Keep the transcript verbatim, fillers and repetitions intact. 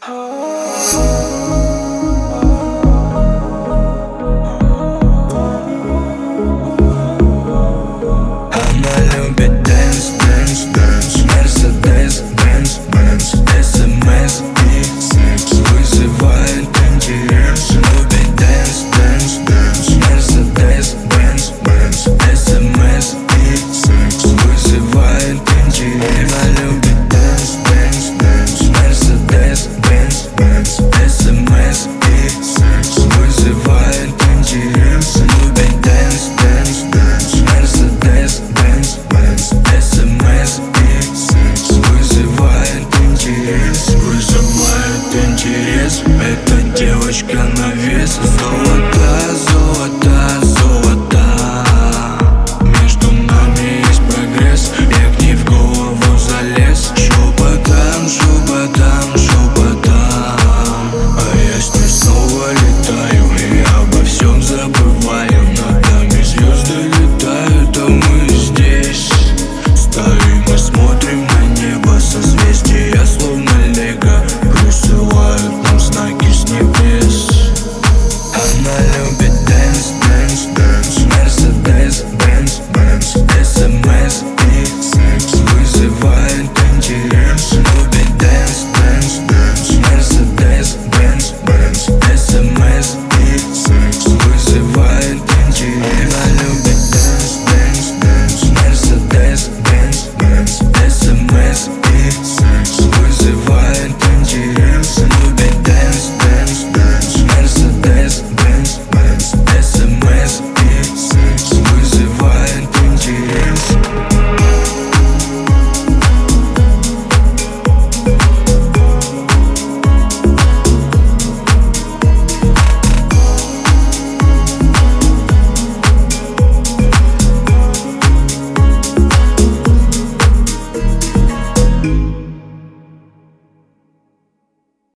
любит дэнс, дэнс, дэнс, Мерседес, Бенц, Бенц, СМС и секс вызывает интерес. Любит дэнс, дэнс, дэнс, Мерседес, Бенц, Бенц, СМС и секс вызывает интерес. Она любит дэнс, дэнс, дэнс, Мерседес, Бенц, Бенц, СМС и секс вызывает интерес. Любит дэнс, дэнс, дэнс, Мерседес, Бенц, Бенц, СМС и секс вызывает интерес. Вызывает интерес. Эта девочка